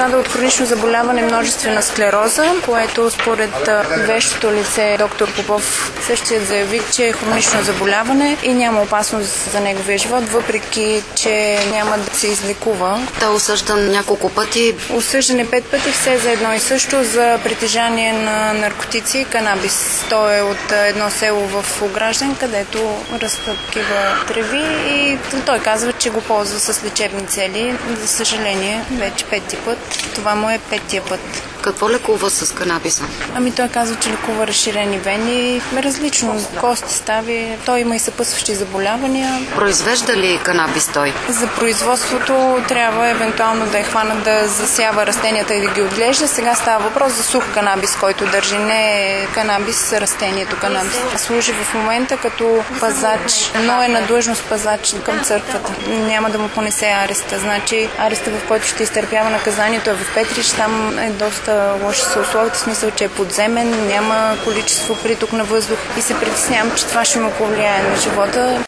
страда от хронично заболяване множествена склероза, което според вещото лице доктор Попов същият заяви, че е хронично заболяване и няма опасност за неговия живот, въпреки че няма да се излекува. Той е осъждан няколко пъти. Осъждан е 5 пъти, все за едно и също, за притежание на наркотици и канабис. Той е от едно село в Огражден, където растат такива треви и той казва, че го ползва с лечебни цели. За съжаление, вече 5-ти път. Това му е 5-тия път. Какво лекува с канабиса? Той казва, че лекува разширени вени, различно, кости, стави. Той има и съпътстващи заболявания. Произвежда ли канабис той? За производството трябва евентуално да е хванат да засява растенията и да ги отглежда. Сега става въпрос за сух канабис, който държи, не канабис, растението канабис. Служи в момента като пазач, но е на длъжност пазач към църквата. Няма да му понесе ареста. Значи ареста, в който ще изтърпява наказанието, е в Петрич. Там е доста лоши са условията, в смисъл, че е подземен, няма количество приток на въздух и се притеснявам, че това ще му повлияе на живота.